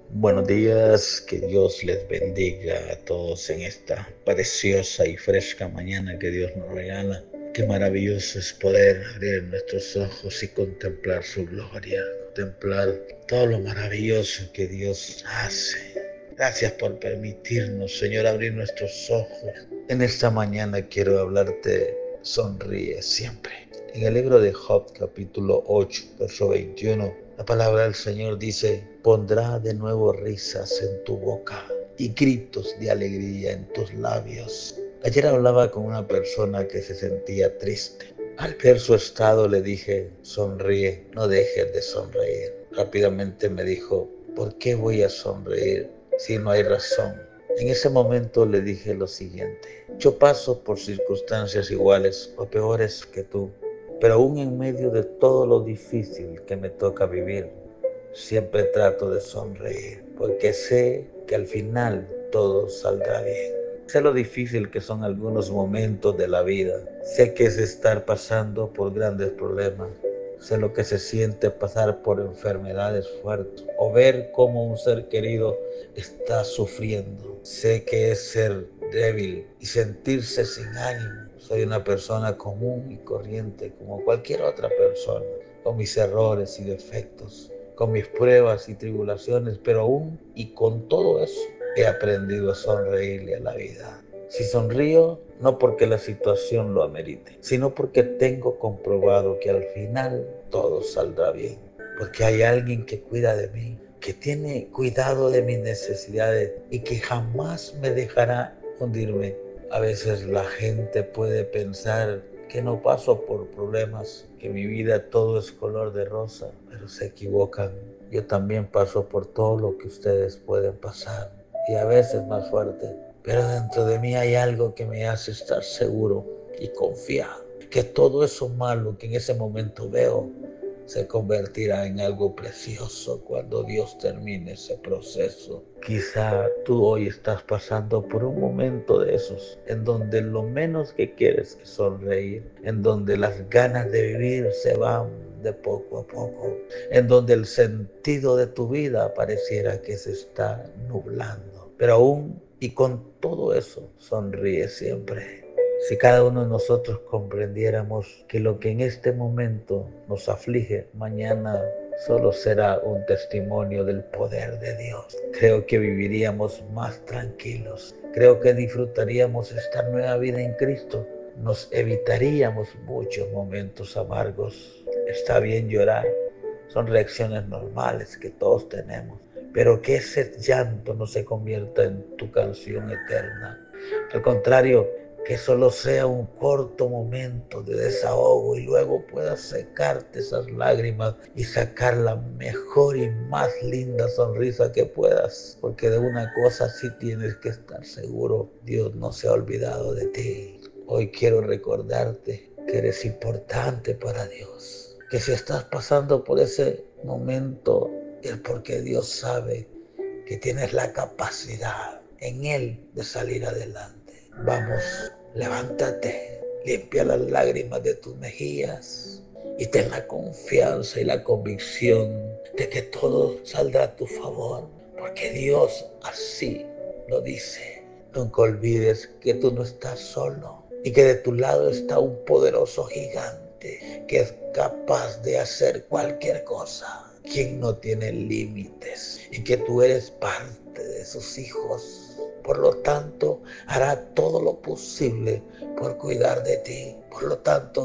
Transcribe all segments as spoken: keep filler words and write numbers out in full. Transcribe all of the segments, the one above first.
Buenos días, que Dios les bendiga a todos en esta preciosa y fresca mañana que Dios nos regala. Qué maravilloso es poder abrir nuestros ojos y contemplar su gloria, contemplar todo lo maravilloso que Dios hace. Gracias por permitirnos, Señor, abrir nuestros ojos. En esta mañana quiero hablarte, sonríe siempre. En el libro de Job, capítulo ocho, verso veintiuno, la palabra del Señor dice: pondrá de nuevo risas en tu boca y gritos de alegría en tus labios. Ayer hablaba con una persona que se sentía triste. Al ver su estado le dije: sonríe, no dejes de sonreír. Rápidamente me dijo: ¿por qué voy a sonreír si no hay razón? En ese momento le dije lo siguiente: yo paso por circunstancias iguales o peores que tú, pero aún en medio de todo lo difícil que me toca vivir, siempre trato de sonreír, porque sé que al final todo saldrá bien. Sé lo difícil que son algunos momentos de la vida. Sé que es estar pasando por grandes problemas. Sé lo que se siente pasar por enfermedades fuertes o ver cómo un ser querido está sufriendo. Sé que es ser débil y sentirse sin ánimo. Soy una persona común y corriente como cualquier otra persona, con mis errores y defectos, con mis pruebas y tribulaciones, pero aún y con todo eso he aprendido a sonreírle a la vida. Si sonrío, no porque la situación lo amerite, sino porque tengo comprobado que al final todo saldrá bien, porque hay alguien que cuida de mí, que tiene cuidado de mis necesidades y que jamás me dejará hundirme. A veces la gente puede pensar que no paso por problemas, que mi vida todo es color de rosa, pero se equivocan. Yo también paso por todo lo que ustedes pueden pasar, y a veces más fuerte, pero dentro de mí hay algo que me hace estar seguro y confiado, que todo eso malo que en ese momento veo se convertirá en algo precioso cuando Dios termine ese proceso. Quizá tú hoy estás pasando por un momento de esos, en donde lo menos que quieres es sonreír, en donde las ganas de vivir se van de poco a poco, en donde el sentido de tu vida pareciera que se está nublando. Pero aún y con todo eso, sonríe siempre. Si cada uno de nosotros comprendiéramos que lo que en este momento nos aflige, mañana solo será un testimonio del poder de Dios, creo que viviríamos más tranquilos. Creo que disfrutaríamos esta nueva vida en Cristo. Nos evitaríamos muchos momentos amargos. Está bien llorar, son reacciones normales que todos tenemos, pero que ese llanto no se convierta en tu canción eterna. Al contrario, que solo sea un corto momento de desahogo y luego puedas secarte esas lágrimas y sacar la mejor y más linda sonrisa que puedas. Porque de una cosa sí tienes que estar seguro: Dios no se ha olvidado de ti. Hoy quiero recordarte que eres importante para Dios, que si estás pasando por ese momento es porque Dios sabe que tienes la capacidad en Él de salir adelante. Vamos, levántate, limpia las lágrimas de tus mejillas y ten la confianza y la convicción de que todo saldrá a tu favor, porque Dios así lo dice. Nunca olvides que tú no estás solo y que de tu lado está un poderoso gigante que es capaz de hacer cualquier cosa, quien no tiene límites, y que tú eres parte de sus hijos. Por lo tanto, hará todo lo posible por cuidar de ti. Por lo tanto,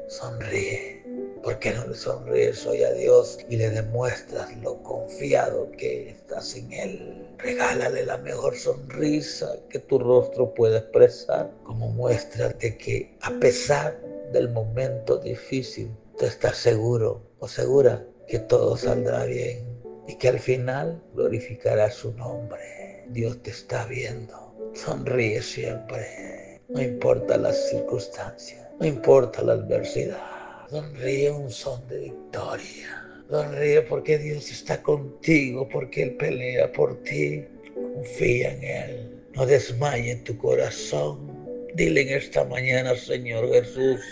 sonríe. ¿Por qué no le sonríes hoy a Dios y le demuestras lo confiado que estás en Él? Regálale la mejor sonrisa que tu rostro pueda expresar, como muestra de que a pesar del momento difícil, tú estás seguro o segura que todo saldrá bien y que al final glorificará su nombre. Dios te está viendo. Sonríe siempre. No importa las circunstancias, no importa la adversidad. Sonríe un son de victoria. Sonríe porque Dios está contigo, porque Él pelea por ti. Confía en Él. No desmaye tu corazón. Dile en esta mañana: Señor Jesús,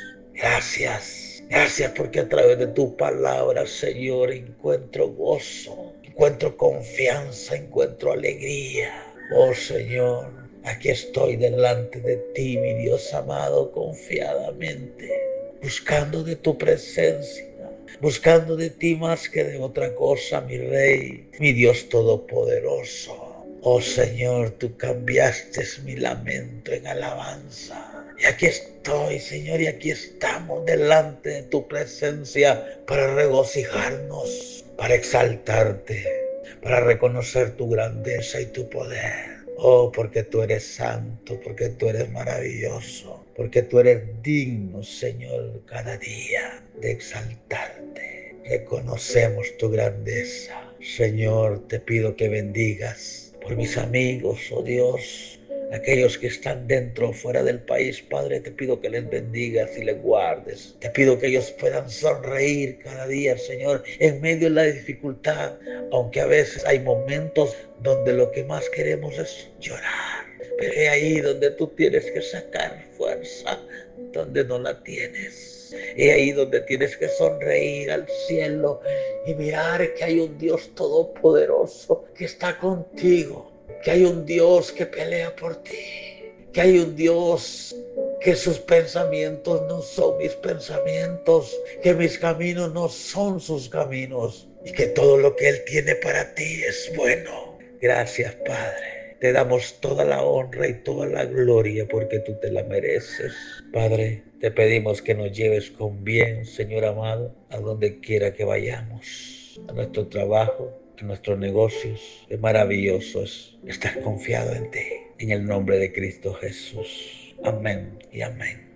gracias. Gracias porque a través de tu palabra, Señor, encuentro gozo, encuentro confianza, encuentro alegría. Oh Señor, aquí estoy delante de ti, mi Dios amado, confiadamente, buscando de tu presencia, buscando de ti más que de otra cosa, mi Rey, mi Dios todopoderoso. Oh Señor, tú cambiaste mi lamento en alabanza. Y aquí estoy, Señor, y aquí estamos delante de tu presencia para regocijarnos, para exaltarte, para reconocer tu grandeza y tu poder. Oh, porque tú eres santo, porque tú eres maravilloso, porque tú eres digno, Señor, cada día de exaltarte. Reconocemos tu grandeza. Señor, te pido que bendigas por mis amigos, oh Dios, aquellos que están dentro o fuera del país. Padre, te pido que les bendigas y les guardes. Te pido que ellos puedan sonreír cada día, Señor, en medio de la dificultad, aunque a veces hay momentos donde lo que más queremos es llorar. Pero es ahí donde tú tienes que sacar fuerza, donde no la tienes. Es ahí donde tienes que sonreír al cielo y mirar que hay un Dios todopoderoso que está contigo, que hay un Dios que pelea por ti, que hay un Dios que sus pensamientos no son mis pensamientos, que mis caminos no son sus caminos y que todo lo que Él tiene para ti es bueno. Gracias, Padre. Te damos toda la honra y toda la gloria porque tú te la mereces. Padre, te pedimos que nos lleves con bien, Señor amado, a donde quiera que vayamos, a nuestro trabajo, a nuestros negocios. Es maravilloso estar confiado en ti. En el nombre de Cristo Jesús. Amén y amén.